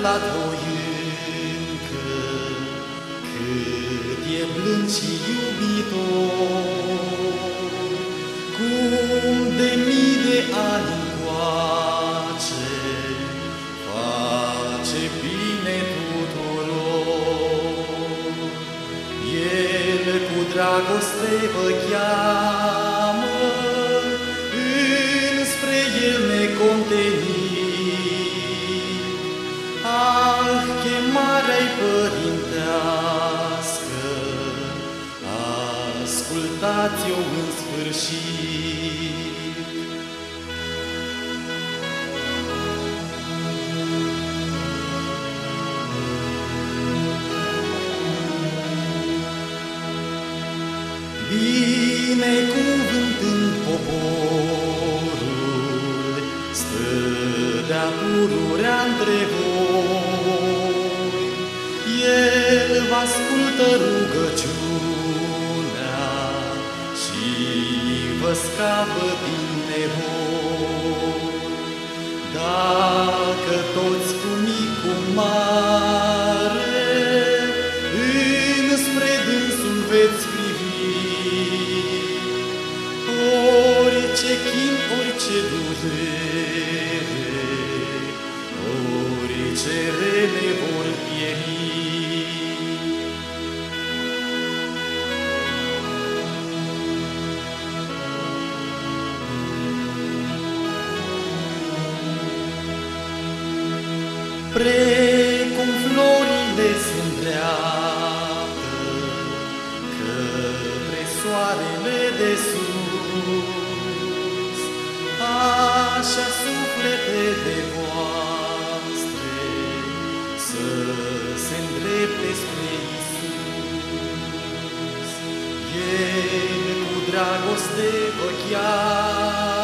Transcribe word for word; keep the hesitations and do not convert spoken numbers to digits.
aflat voi încă cât e blând și iubitor, cum de mii de ani încoace face bine tuturor. El cu dragoste vă cheamă înspre El necontenit. Ah, chemarea-i părintească, ascultați-o în sfârșit. Binecuvântând poporul, stădea pururea între voi. El vă ascultă rugăciunea și vă scapă din nevoi. Dacă toți cu mic cu mare înspre dânsul veți orice chin, orice durere, orice rele vor pieri. Precum florile se îndreaptă către soarele de sus, așa sufletele voastre să se îndrepte spre Iisus. El cu dragoste vă cheamă